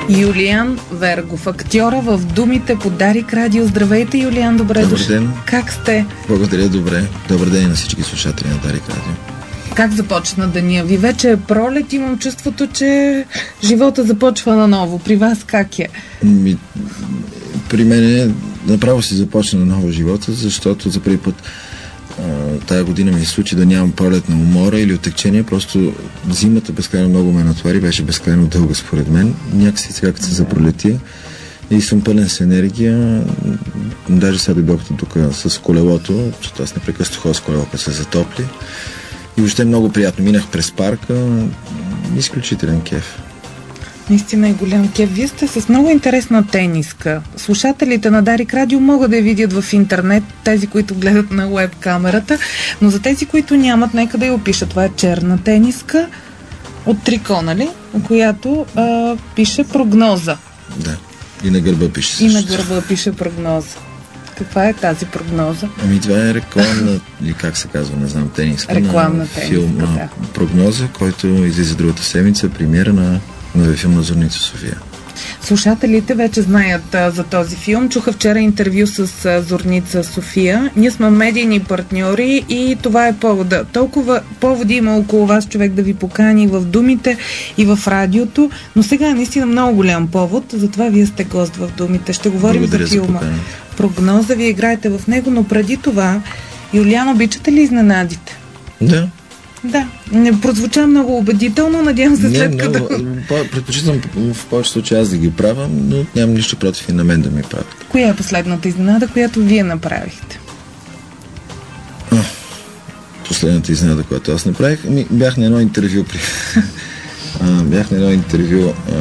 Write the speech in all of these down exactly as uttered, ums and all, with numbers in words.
Юлиан Вергов, актьора в Думите по Дарик Радио. Здравейте, Юлиан, добре дошли. Добър ден. Как сте? Благодаря, добре. Добър ден на всички слушатели на Дарик Радио. Как започна деня ви? Вече е пролет, имам чувството, че живота започва наново. При вас как е? Ми, при мен направо си започна наново живота, защото за първи път а, тая година ми се случи да нямам пролетна умора или отекчение. Просто зимата безкрайно много ме натовари, беше безкрайно дълга според мен. Някакси сега като се запролетия и съм пълен с енергия. Даже сега дойдох тук с колелото, защото аз непрекъснато ходя с колело, като се затопли. И въобще много приятно. Минах през парка. Изключителен кеф. Наистина е голям кеф. Вие сте с много интересна тениска. Слушателите на Дарик Радио могат да я видят в интернет, тези, които гледат на уеб камерата, но за тези, които нямат, нека да я опишат. Това е черна тениска от трико, нали? На която а, пише прогноза. Да. И на гърба пише също. И на гърба пише прогноза. Каква е тази прогноза? Ами това е рекламна, или как се казва, не знам, тениска. Рекламна на тениска, филм, да. Прогноза, който излиза другата седмица, премиера на новия филм на Зорница София. Слушателите вече знаят а, за този филм. Чуха вчера интервю с а, Зорница София. Ние сме медийни партньори и това е повода. Толкова поводи има около вас човек да ви покани в Думите и в радиото, но сега е наистина много голям повод, затова вие сте гост в Думите. Ще говорим Благодаря за филма. За Прогноза, вие играете в него, но преди това, Юлиан, обичате ли изненадите? Да. Да, не прозвуча много убедително, надявам се след като... Предпочитам в повечето случаи аз да ги правя, но нямам нищо против и на мен да ми правят. Коя е последната изненада, която вие направихте? А, последната изненада, която аз направих, ми, бях на едно интервю при... а, бях на едно интервю а,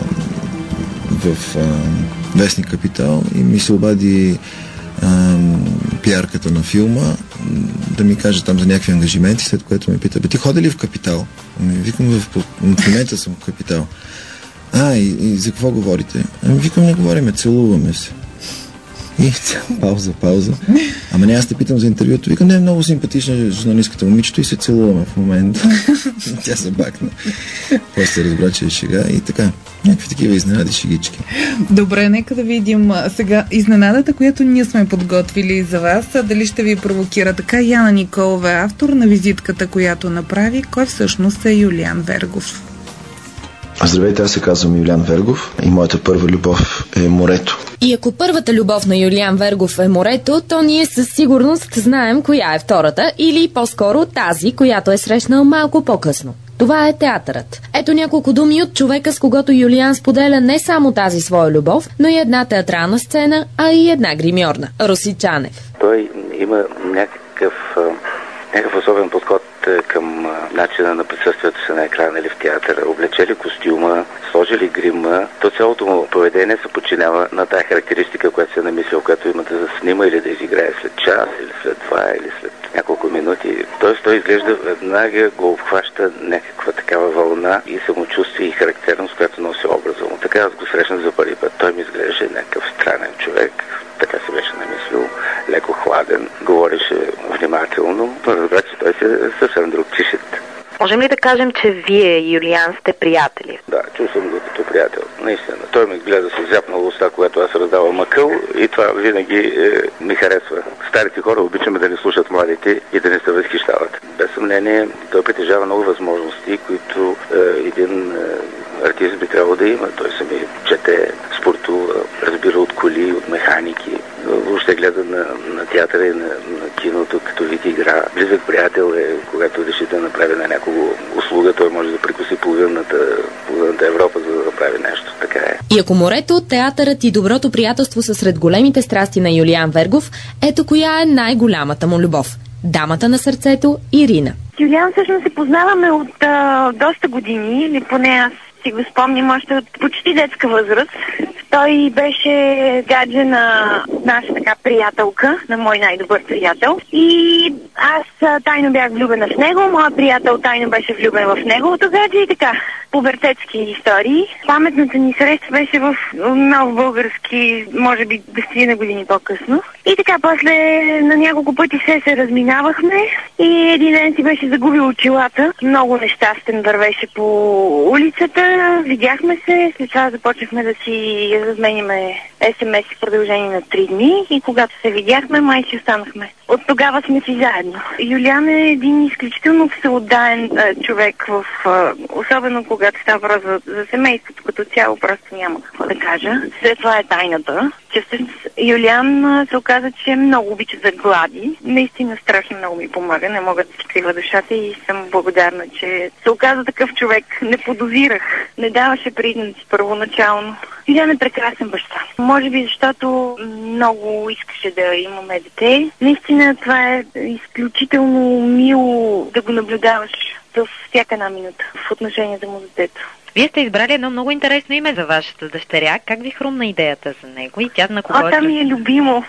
в а, Вестник Капитал и ми се обади пиарката на филма да ми каже там за някакви ангажименти, след което ме пита: бе, ти ходи ли в Капитал? Ами викам, в, в момента съм в Капитал. А, и, и за какво говорите? Ами викам, не говориме, целуваме се. И пауза, пауза. Ама не, аз те питам за интервюто. Викам, не, е много симпатична журналистката момичето и се целуваме в момента. Тя се бакна. После разбра, че е шега и така. Някакви такива изненади, шегички. Добре, нека да видим сега изненадата, която ние сме подготвили за вас. Дали ще ви провокира така. Яна Николова е автор на визитката, която направи. Кой всъщност е Юлиан Вергов? Здравейте, аз се казвам Юлиан Вергов и моята първа любов е морето. И ако първата любов на Юлиан Вергов е морето, то ние със сигурност знаем коя е втората, или по-скоро тази, която е срещнал малко по-късно. Това е театърът. Ето няколко думи от човека, с когото Юлиан споделя не само тази своя любов, но и една театрална сцена, а и една гримьорна. Роси Чанев. Той има някакъв, някакъв особен подход към начина на присъствието си на екрана или в театъра. Облече ли костюма, сложи ли грима, то цялото му поведение се подчинява на тая характеристика, която се е намислил, която има да заснима или да изиграе след час, или след два, или след няколко минути. Тоест той изглежда веднага, го обхваща някаква такава вълна и самочувствие и характерност, която носи образа му. Така аз го срещнах за първи път. Той ми изглеждаше някакъв странен човек. Така се беше намислил, леко хладен, говореше внимателно, но разбра, че той се е съвсем друг чишет. Можем ли да кажем, че вие и Юлиан сте приятели? Да, чул съм го като приятел. Наистина. Той ме гледа с зяпнала уста, когато аз раздавам мъкъл и това винаги е, ми харесва. Старите хора обичаме да ни слушат младите и да не се възхищават. Без съмнение, той притежава много възможности, които е, един е, артист би трябвало да има. Той сами чете, спортува, разбира от коли, от механики. Въобще гледа на, на театъра и на, на киното като вид игра. Близък приятел е, когато реши да направи на някого услуга, той може да прекуси половината, половината Европа, за да направи нещо. Така е. И ако морето, театърът и доброто приятелство са сред големите страсти на Юлиан Вергов, ето коя е най-голямата му любов. Дамата на сърцето Ирина. Юлиан всъщност се познаваме от а, доста години, или поне аз си го спомням още от почти детска възраст. Той беше гадже на наша така приятелка, на мой най-добър приятел. И аз а, тайно бях влюбена в него, моят приятел тайно беше влюбен в неговото гадже и така. Пубертетски истории. Паметната ни среща беше в нов български, може би десет години по-късно. И така, после на няколко пъти все се разминавахме и един ден си беше загубил очилата. Много нещастен вървеше по улицата, видяхме се, след това започнахме да си размениме ес ем ес в продължение на три дни и когато се видяхме, май си останахме. От тогава сме си заедно. Юлиан е един изключително всеотдаен човек, в, а, особено когато става въпрос за, за семейството като цяло, просто няма какво да кажа. След това е тайната, че всъщност Юлиан а, се оказа, че много обича да глади. Наистина страшно много ми помага, не мога да си крива душата и съм благодарна, че се оказа такъв човек. Не подозирах, не даваше признаци първоначално. Юлиан е прекрасен баща. Може би защото много искаше да имаме дете. Наистина това е изключително мило да го наблюдаваш в всяка една минута в отношенията му с детето. Вие сте избрали едно много интересно име за вашата дъщеря. Как ви хрумна идеята за него и тя на кого О, е? там ми е любимо.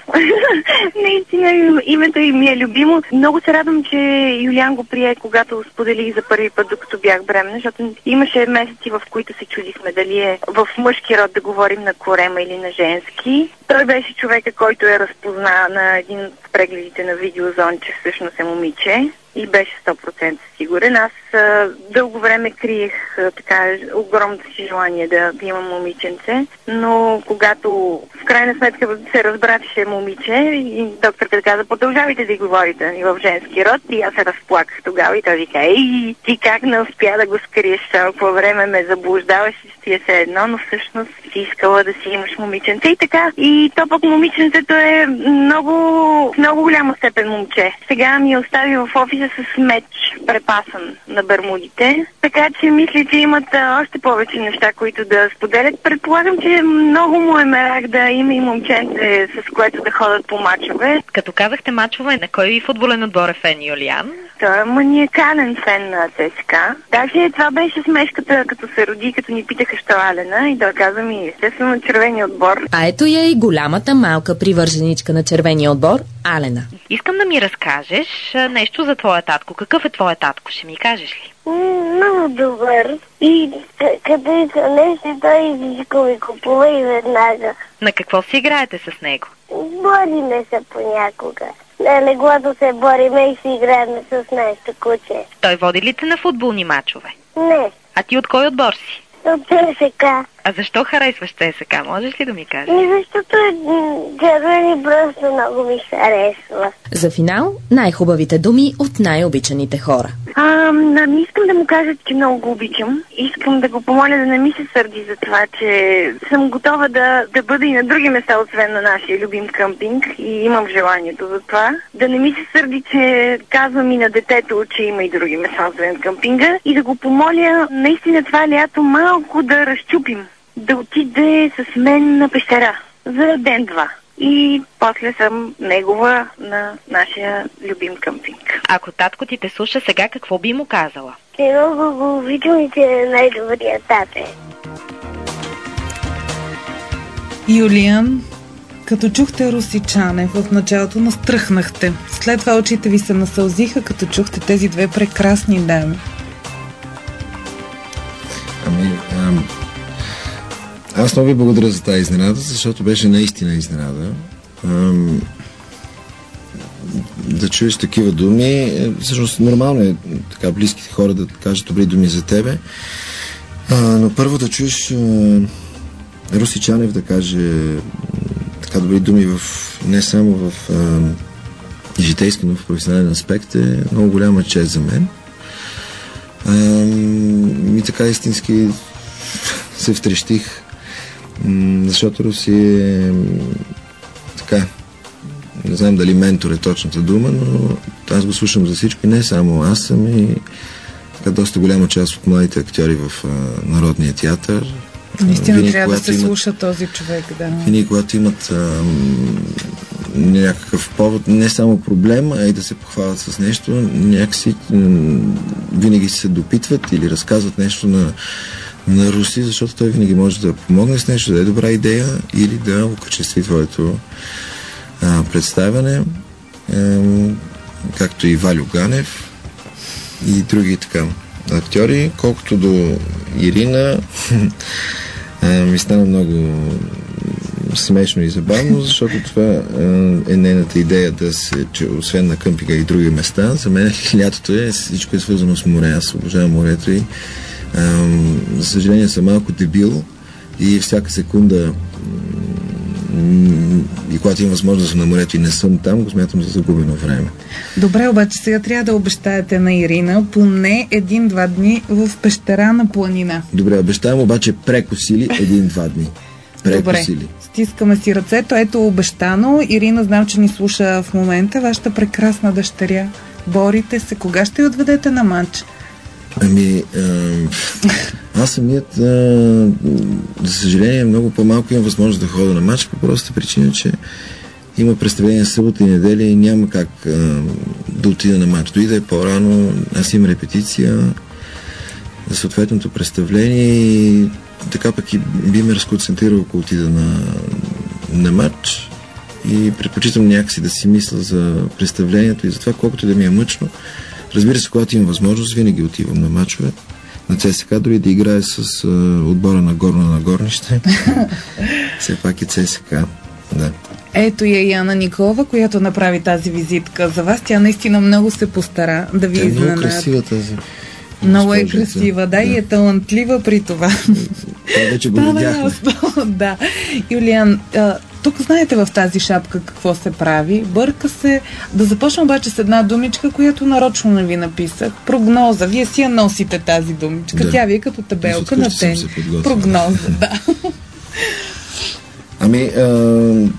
Наистина името и ми е любимо. Много се радвам, че Юлиан го прие, когато споделих за първи път, докато бях бременна, защото имаше месеци, в които се чудихме дали е в мъжки род да говорим на корема или на женски. Той беше човека, който е разпозна на един от прегледите на видеозон, че всъщност е момиче. И беше сто процента сигурен. Аз а, дълго време криех а, така огромното си желание да, да имам момиченце, но когато в крайна сметка се разбра, че е момиче и докторът каза, продължавайте да говорите и в женски род, и аз се разплаках тогава и той вика, ей, ти как не успя да го скриеш толкова време, ме заблуждаваш и си е все едно, но всъщност си искала да си имаш момиченце и така. И то пък момиченцето е много, в много голяма степен момче. Сега ми остави в офиса с меч, препасан на бермудите. Така че мисля, че имат а, още повече неща, които да споделят. Предполагам, че много му е мерак да има и момченце, с което да ходят по мачове. Като казахте мачове, на кой футболен отбор е фен Юлиан? Той е маниакален фен на ЦСКА. Даже това беше смешката, като се роди, като ни питаха, що Алена, и той каза ми, естествено, на червения отбор. А ето я и голямата малка привърженичка на червения отбор, Алена. Искам да ми разкажеш нещо за твоя татко. Какъв е твоя татко? Ще ми кажеш ли? Много добър. И като иска нещо, той всичко ми купува и веднага. На какво си играете с него? Бориме се понякога. На леглото се бориме и си играем с нещо куче. Той води ли те на футболни мачове? Не. А ти от кой отбор си? От ЦСКА. А защо харесваш ЦСКА? Можеш ли да ми кажеш? И защото червени просто много ми харесва. За финал, най-хубавите думи от най-обичаните хора. А, не искам да му кажа, че много го обичам. Искам да го помоля да не ми се сърди за това, че съм готова да, да бъда и на други места, освен на нашия любим къмпинг, и имам желанието за това. Да не ми се сърди, че казвам и на детето, че има и други места, освен къмпинга, и да го помоля наистина това лято малко да разчупим. Да отиде с мен на пещера за ден-два. И после съм негова на нашия любим къмпинг. Ако татко ти те слуша сега, какво би му казала? Че много го обичам и че е най-добрият тате. Юлиан, като чухте Русичане, в началото настръхнахте. След това очите ви се насълзиха, като чухте тези две прекрасни дами. Ами, ам... аз много ви благодаря за тази изненада, защото беше наистина изненада. Ам... Да чуеш такива думи, всъщност нормално е така близките хора да кажат добри думи за тебе, а, но първо да чуеш а, Русичанев да каже така добри думи в, не само в а, житейски, но в професионален аспект е много голяма чест за мен. А, и така истински се втрещих, защото Руси е така, не знам дали ментор е точната дума, но аз го слушам за всички, не само аз съм и така доста голяма част от младите актьори в а, Народния театър. Наистина винаги, трябва да се имат, слуша този човек, да. Винаги, когато имат а, някакъв повод, не само проблем, а и да се похвалят с нещо, някакси м- винаги се допитват или разказват нещо на на Руси, защото той винаги може да помогне с нещо, да е добра идея или да окачестви твоето а, представяне, а, както и Валю Ганев и други така актьори. Колкото до Ирина, а, ми стана много смешно и забавно, защото това а, е нейната идея да се, че освен на къмпинга и други места, за мен лятото е, всичко е свързано с море. Аз обожавам морето и а, за съжаление съм малко дебил и всяка секунда м- и когато имам възможност на морето и не съм там, го смятам за загубено време. Добре, обаче сега трябва да обещаете на Ирина поне един-два дни в пещера на планина. Добре, обещавам обаче прекосили един-два дни. Прекосили. Добре, стискаме си ръцето. Ето обещано. Ирина, знам, че ни слуша в момента. Вашата прекрасна дъщеря. Борите се. Кога ще я отведете на матч? Ами, а, аз самият, а, за съжаление, много по-малко имам възможност да ходя на матч, по простата причина, че има представление събота и неделя и няма как а, да отида на матч. Дойде е по-рано, аз имам репетиция за съответното представление и така пък и би ме разконцентрирал, ако отида на, на матч, и предпочитам някакси да си мисля за представлението и за това, колкото да ми е мъчно. Разбира се, когато имам възможност, винаги отивам на мачове на ЦСКА, дори да играе с а, отбора на Горно на Горнище. Все пак е ЦСКА. Да. Ето я Яна Николова, която направи тази визитка за вас. Тя наистина много се постара да ви изненада. Е много красива тази. Много е красива, да, да, и е талантлива при това. Това вече го видяхме. Да. Юлиан, тук знаете в тази шапка какво се прави. Бърка се. Да започна обаче с една думичка, която нарочно не ви написах. Прогноза. Вие си я носите тази думичка. Да. Тя ви е като табелка на тен. Прогноза, да. Ами, а...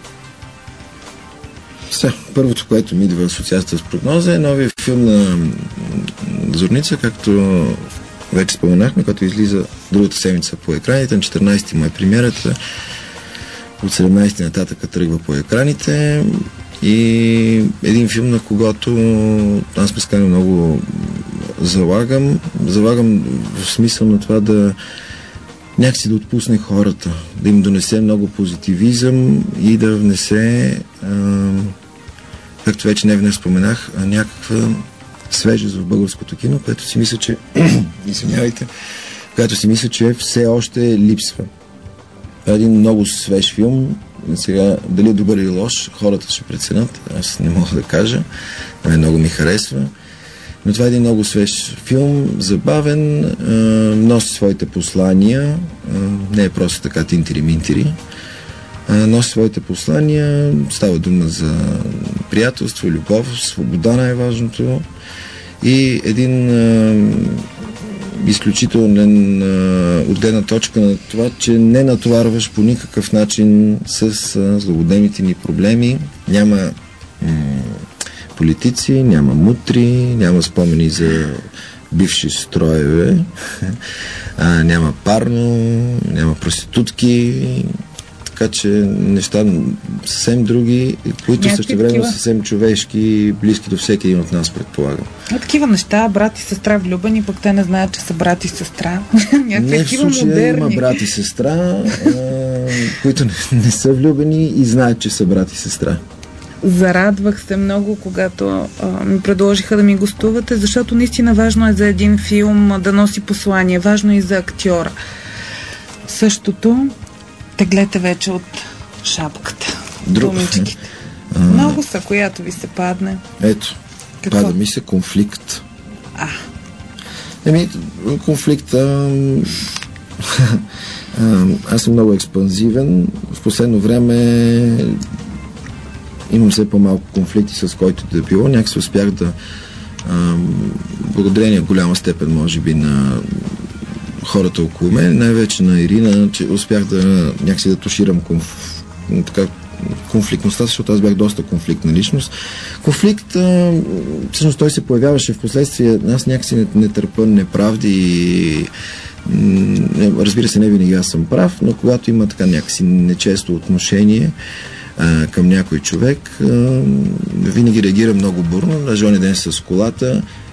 Сега, първото, което ми идва в асоциацията с прогноза, е новия филм на Зорница, както вече споменахме, който излиза другата седмица по екраните. На четиринайсети му е премиерата, от седемнайсети нататък тръгва по екраните и един филм, на когото аз безкрайно много залагам. Залагам в смисъл на това да някакси да отпусне хората, да им донесе много позитивизъм и да внесе, а, както вече не веднъж споменах, някаква свежест в българското кино, което си мисля, че извинявайте, което си мисля, че все още липсва. Един много свеж филм. Сега, дали е добър или лош, хората ще преценят. Аз не мога да кажа. Мен много ми харесва. Но това е един много свеж филм, забавен, а, носи своите послания, а, не е просто така тинтири-минтири, а, носи своите послания, става дума за приятелство, любов, свобода най-важното и един а, изключителен а, от гледна точка на това, че не натоварваш по никакъв начин с а, злободневните ни проблеми, няма м- политици, няма мутри, няма спомени за бивши строеве, а, няма парно, няма проститутки, така че неща съвсем други, които също време съвсем човешки и близки до всеки един от нас, предполагам. А такива неща, брат и сестра влюбени, пък те не знаят, че са брат и сестра. Не, в случая модерни. Има брат и сестра, а, които не, не са влюбени и знаят, че са брат и сестра. Зарадвах се много, когато а, ми предложиха да ми гостувате, защото наистина важно е за един филм да носи послание, важно е и за актьора. Същото теглете вече от шапката. Друг. Думичките. А... Много са, която ви се падне. Ето, какво? Пада ми се конфликт. А. Еми, конфликта... Аз съм много експанзивен. В последно време имам все по-малко конфликти с който да било. Някакси успях да благодарение в голяма степен, може би, на хората около мен, най-вече на Ирина, че успях да някакси да туширам конф... така, конфликтността, защото аз бях доста конфликтна личност. Конфликт, а, всъщност той се появяваше в последствие. Аз някакси не, не търпя неправди и м- разбира се, не винаги аз съм прав, но когато има така някакси нечесто отношение а, към някой човек, а, винаги реагира много бурно. Даже онзи ден с колата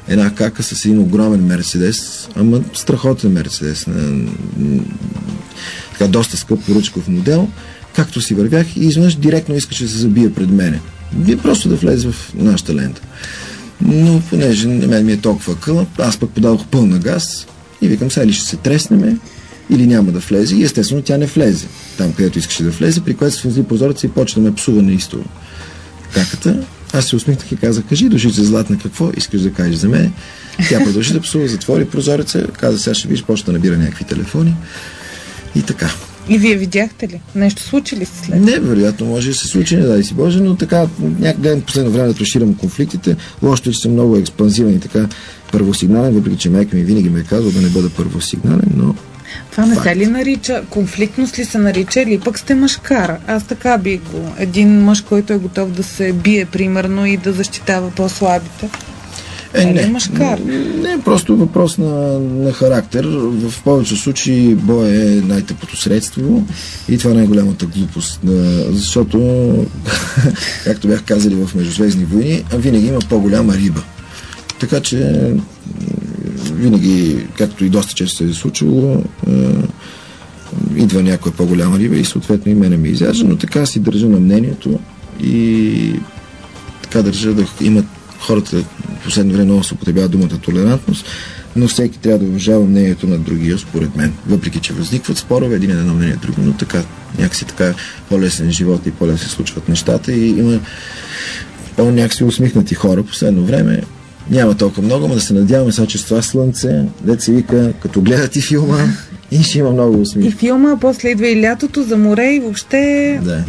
една кака с един огромен Мерцедес, ама страхотен Мерцедес, на, така доста скъп поръчков модел, както си вървях и изведнъж директно искаше да се забие пред мене. Би просто да влезе в нашата лента. Но понеже на мен ми е толкова кълъп, аз пък подадох пълна газ и викам, сега ли ще се треснеме или няма да влезе, и естествено тя не влезе там, където искаше да влезе, при което се възли прозореца и почна да ме псува неистово каката. Аз се усмихнах и казах, кажи, душица златна, какво искаш да кажеш за мен? Тя продължи да псува, затвори прозореца, каза, сега ще видиш, почна да набира някакви телефони и така. И вие видяхте ли? Нещо случи ли се след? Не, вероятно може да се случи, не дай си Боже, но така, някак гледам последно време да туширам конфликтите. Лошото е, че съм много експанзивен и така първосигнален, въпреки че майка ми винаги ме е казва да не бъда първосигнален, но... Това не се ли нарича, конфликтност ли се нарича, или пък сте мъжкар? Аз така би го. Един мъж, който е готов да се бие, примерно, и да защитава по-слабите. Е, не, мъжкар. Не, не, просто въпрос на, на характер. В повечето случаи бой е най-тъпото средство и това е най-голямата глупост. Защото, както бях казали в Междузвездни войни, винаги има по-голяма риба. Така че винаги, както и доста често се е случвало, идва някоя по-голяма риба и съответно и мене ме изяжда, но така си държа на мнението и така държа да имат хората в последно време много се употребява думата толерантност, но всеки трябва да уважава мнението на другия, според мен. Въпреки че възникват спорове, един е на мнение друго, но така, някакси така по-лесен живот и по-лесен се случват нещата и има по-някакси усмихнати хора последно време. Няма толкова много, но да се надяваме сега, че с това слънце, дет се вика, като гледат и филма, и ще има много усмивки. И филма, после идва и лятото за море и въобще... Да.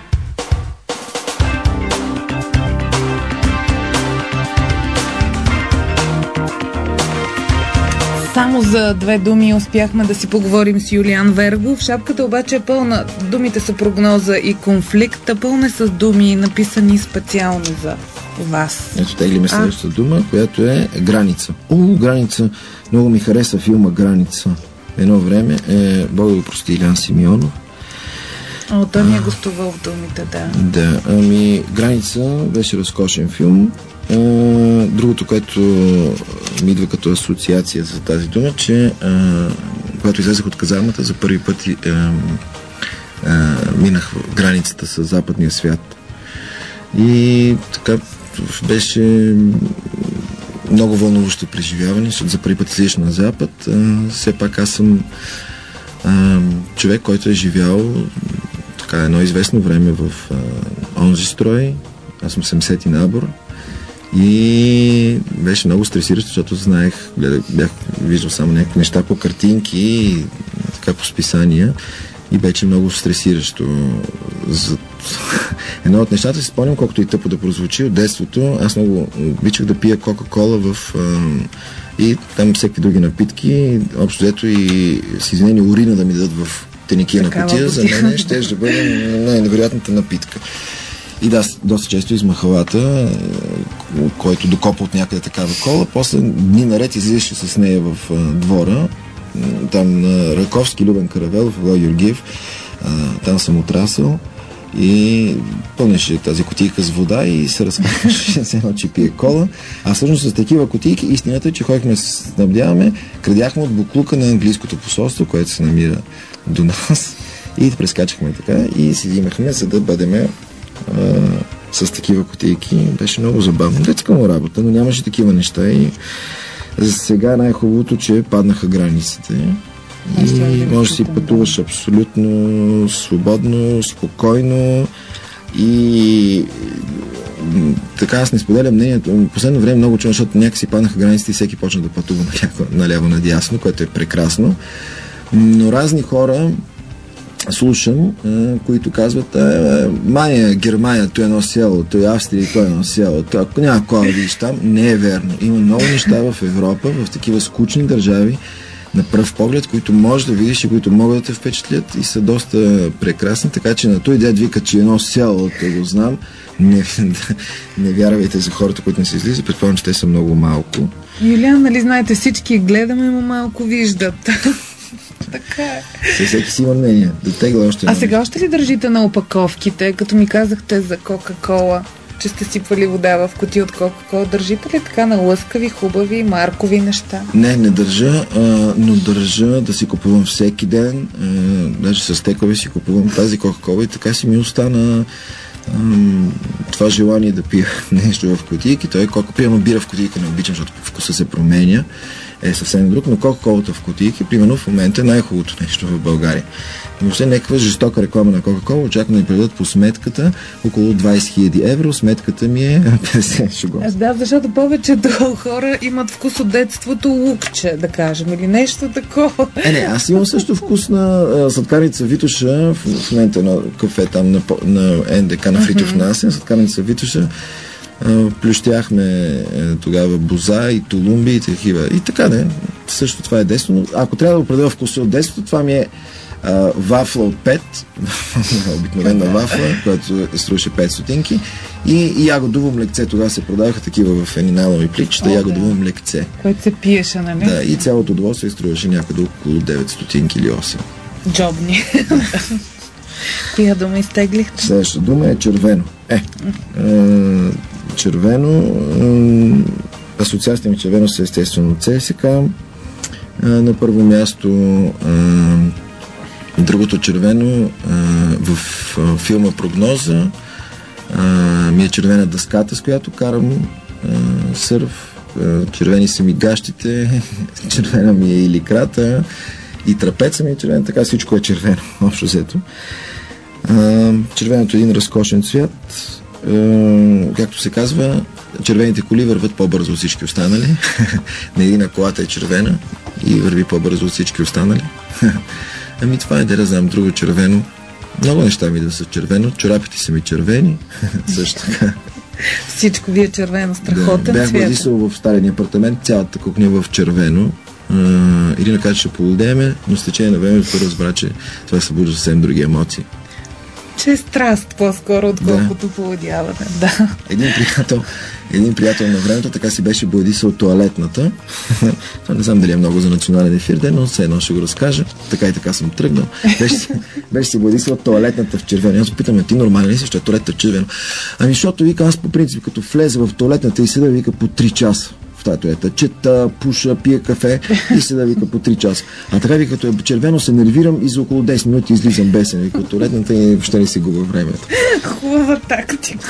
Само за две думи успяхме да си поговорим с Юлиан Вергов. Шапката обаче е пълна. Думите са прогноза и конфликт, а пълна с думи, написани специално за вас. Ето теглиме следващата дума, която е граница. О, граница. Много ми хареса филма Граница. Едно време е, Бог да го прости, Илян Симеонов. О, той ми е гостувал в думите, да. Да, ами Граница беше разкошен филм. А, другото, което ми идва като асоциация за тази дума, че а, когато излезах от казармата, за първи път а, а, минах в границата с западния свят. И така беше много вълнуващо преживяване, защото за първи път излизаш на запад. А, все пак аз съм а, човек, който е живял така едно известно време в а, онзи строй. Аз съм седемдесети набор. И беше много стресиращо, защото знаех, гледах, бях виждал само някакви неща по картинки и така по списания и беше много стресиращо. За... Едно от нещата си спомням, колкото и тъпо да прозвучи от детството, аз много обичах да пия Кока-Кола в а, и там всеки други напитки, общо взето и с извинение урина да ми дадат в теникия на кутия, за мен ще да бъде най-невероятната напитка. И да, доста често из махалата, който докопа от някъде такава кола, после дни наред излизаше с нея в а, двора, там на Раковски, Любен Каравелов, Владо Георгиев, а, там съм отрасъл и пълнеше тази кутийка с вода и се разказваше с едно, че пие кола. А всъщност с такива кутийки истината е, че ходихме се снабдяваме, крадяхме от буклука на английското посолство, което се намира до нас и прескачахме така и си взимахме, за да бъдеме Uh, с такива кутийки. Беше много забавно. Детска му работа, но нямаше такива неща и за сега най-хубавото, че паднаха границите и може да си пътуваш абсолютно свободно, спокойно и така аз не споделям мнението. Последно време много чудо, защото някакси паднаха границите и всеки почна да пътува наляво, наляво надясно, което е прекрасно. Но разни хора слушам, които казват Мания, Германия, той е едно село, той е Австрия, той е едно село, той, ако няма кола да видиш там, не е верно. Има много неща в Европа, в такива скучни държави, на пръв поглед, които можеш да видиш и които могат да те впечатлят и са доста прекрасни, така че на той дед вика, че едно село, те го знам, не, не вярвайте за хората, които не се излизат, предполагам, че те са много малко. Юлиан, нали знаете, всички гледаме, но малко виждат. Така е. Всеки си има мнение. Да тегла още. А сега още ли държите на опаковките, като ми казахте за Кока-Кола? че сте сипвали вода в кутия от Кока-кола. Държите ли така на лъскави, хубави, маркови неща? Не, не държа, а, но държа да си купувам всеки ден. А, даже с текове си купувам тази Кока-кола и така си ми остана ам, това желание да пия нещо в кутийки. Той кока, примерно бира в кутийка не обичам, защото вкуса се променя. Е съвсем друг, но Кока-колата в кутийки, примерно в момента е най-хубавото нещо в България. И въобще някаква жестока реклама на Кока-кола, очаквам да ми предадат по сметката около двайсет хиляди евро, сметката ми е петдесет шугов. Да, защото повечето хора имат вкус от детството лукче, да кажем, или нещо такова. Е, не, аз имам също вкус на сладкарница Витоша, в, в момента на кафе там на, на Ен Де Ка на Фритьоф Насен, сладкарница Витоша. Плющяхме тогава боза и толумби и такива. И така, не. Също това е детство. Но ако трябва да определя вкуса от детството, това ми е а, вафла от пет, обикновена вафла, която струваше пет стотинки, и, и ягодово млекце. Тогава се продаваха такива в едни найлонови пликчета, ягодово млекце. Което се пиеше, нали? Да, и цялото удоволствие струваше някъде около девет стотинки или осем. Джобни. Коя дума изтеглихте? Следващата дума е червено. Е, е червено, е, асоциацията ми червено са естествено ЦСК. Е, на първо място е, другото червено е, в е, филма Прогноза е, ми е червена дъската, с която карам е, сърф. Е, червени са ми гащите, червена ми е и ликрата, и трапеца ми е червен, така всичко е червено, общо взето. Червеното е един разкошен цвят. Както се казва, червените коли върват по-бързо от всички останали. На един колата е червена и върви по-бързо от всички останали. Ами това е, да не знам, друго червено. Много неща ми да са червено. Чорапите са ми червени. Също така. Всичко ви е червено, страхотен да, бях цвят. базисал в стария апартамент, цялата кухня в червено. Uh, Ирина каза, че ще полудееме, но с течение на времето разбра, че това събужда съвсем други емоции. Че е страст по-скоро, отколкото да. Полудяване. Да. Един приятел, един приятел на времето така си беше бладисал туалетната. Не знам дали е много за национален ефир, но все едно ще го разкажа. Така и така съм тръгнал. Беше, беше си бладисал туалетната в червено. Аз питам, ти нормален ли си, защото туалетта в червено? Ами, защото вика, аз по принцип, като влезе в туалетната и седа, вика по три часа. Татуета. Чета, пуша, пия кафе и се да вика по три часа. А така ви като е червено се нервирам и за около десет минути излизам бесен. Вика от туалетната и въобще не си губа времето. Хубава тактика.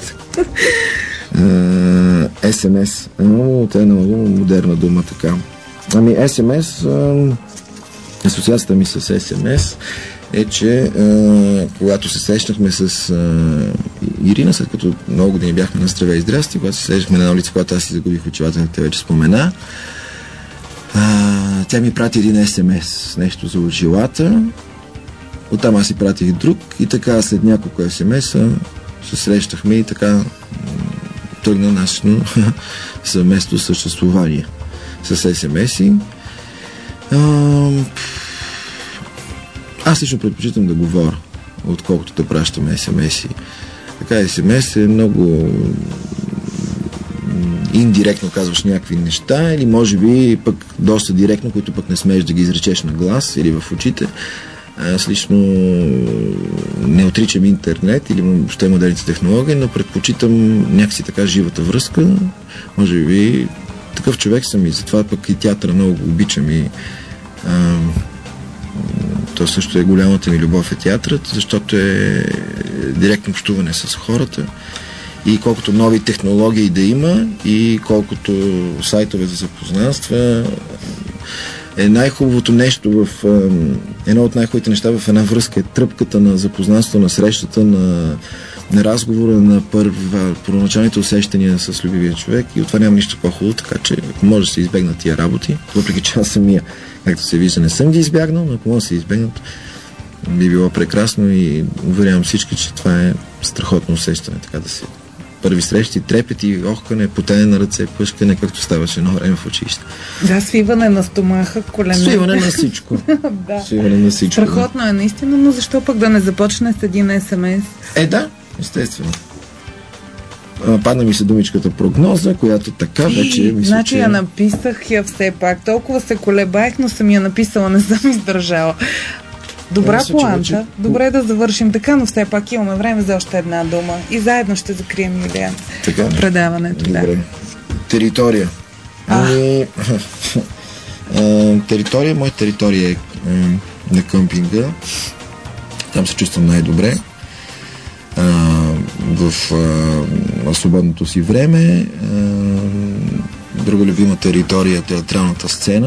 Ес Ем Ес. Много, това е много модерна дума така. Ами Ес Ем Ес, асоциацията ми с Ес Ем Ес е, че а, когато се срещнахме с а, Ирина, след като много години бяхме на Здраве и здрасти, когато се срещнахме на една улица, когато аз си загубих очилата, те вече спомена, а, тя ми прати един Ес Ем Ес, нещо за очилата, оттам аз си пратих друг и така след няколко Ес Ем Ес-а се срещахме и така тръгна нашето съвместно съществувание с Ес Ем Ес-и. А, Аз лично предпочитам да говоря, отколкото да пращам Ес Ем Ес-и. Така Ес Ем Ес е много индиректно казваш някакви неща или може би пък доста директно, които пък не смееш да ги изречеш на глас или в очите. Аз лично не отричам интернет или въобще модерните технологии, но предпочитам някакси така живата връзка. Може би такъв човек съм и затова пък и театъра много обичам и а, то също е голямата ми любов е театрът, защото е директно общуване с хората и колкото нови технологии да има и колкото сайтове за запознанства е най-хубавото нещо в едно от най-хубавите неща в една връзка е тръпката на запознанство, на срещата, на, на разговора, на първа, първоначалните усещания с любимия човек и от това няма нищо по-хубаво, така че ако може да се избегнат тия работи, въпреки че аз самия, както се вижда, не съм ги избягнал, но ако може да се избегнат, би било прекрасно и уверявам всички, че това е страхотно усещане, така да се първи срещи, трепети, охкане, потене на ръце, пъшкане, както ставаше едно време в училище. Да, свиване на стомаха, колене. Свиване на всичко. Да. Свиване на всичко. Страхотно да. Е наистина, но защо пък да не започне с един Ес Ем Ес? Е, да, естествено. Падна ми се думичката прогноза, която така вече мисля, значи че... я написах я все пак. Толкова се колебаех, но съм я написала, не съм издържала. Добра Мисля, че планта. вече- Добре да завършим така, но все пак имаме време за още една дума. И заедно ще закрием, Юлиан, Така. предаването. Да. Добре. Територия. А. Ами, а, територия, моя територия е м, на къмпинга. Там се чувствам най-добре. А, в а, свободното си време. А, друга любима територия е театралната сцена.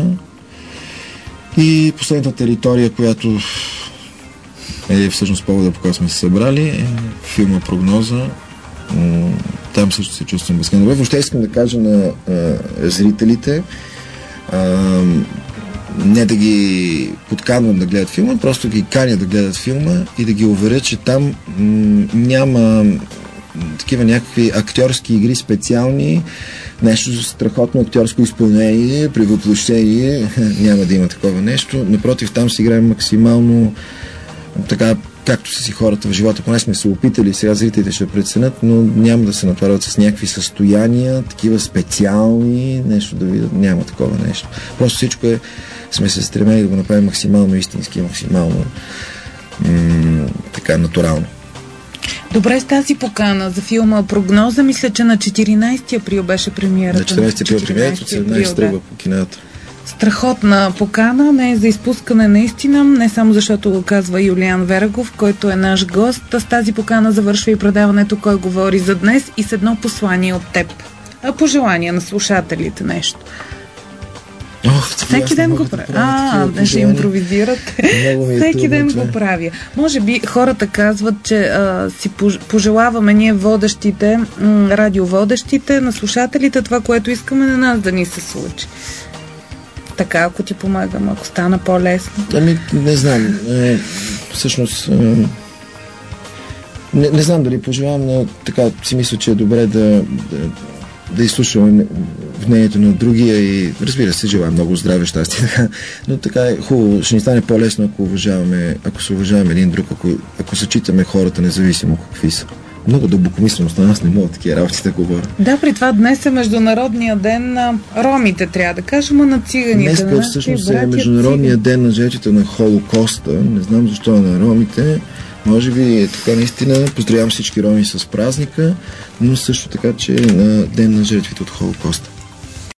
И последната територия, която е всъщност повода, по който сме се събрали, е филма Прогноза. М, Там също се чувствам безкрайно добре. Въобще искам да кажа на а, зрителите а, не да ги подканвам да гледат филма, просто ги каня да гледат филма и да ги уверя, че там м, няма такива някакви актьорски игри специални, нещо страхотно актьорско изпълнение, при въплъщение няма да има такова нещо. Напротив, там си играем максимално така, както са си хората в живота. Поне сме се опитали, сега зрителите ще преценят, но няма да се натварят с някакви състояния, такива специални, нещо да видят. Няма такова нещо. Просто всичко е, сме се стремели да го направим максимално истински, максимално м- така натурално. Добре, с тази покана за филма Прогноза, мисля, че на четиринайсети април беше премиерата. На четиринайсети април премиерата, от седемнайсети да. тръгва по кината. Страхотна покана, не е за изпускане наистина, не само защото го казва Юлиан Вергов, който е наш гост. С тази покана завършва и предаването "Кой говори" за днес и с едно послание от теб. А пожелание на слушателите нещо. Ох, Всеки ден го правя. А, не ще импровизирате. Всеки ден го правя. Може би хората казват, че а, си пожелаваме ние водещите, м, радиоводещите, на слушателите това, което искаме на нас да ни се случи. Така, ако ти помагам, ако стана по-лесно. Ами, не знам. Е, всъщност, е, не, не знам дали пожелавам, но така си мисля, че е добре да, да, да изслушваме мнението на другия и, разбира се, желая много здраве, щастие. Но така е хубаво. Ще ни стане по-лесно, ако уважаваме, ако се уважаваме един друг, ако, ако съчитаме хората, независимо какви са. Много дълбокомисленост на нас не мога такива работи да говоря. Да, при това днес е Международния ден на ромите, трябва да кажем, а на циганите. Днес пък всъщност е Международния ден на жертвите на Холокоста. Не знам защо е на ромите. Може би е така наистина. Поздравявам всички роми с празника, но също така, че е на ден на жертвите от Холокоста.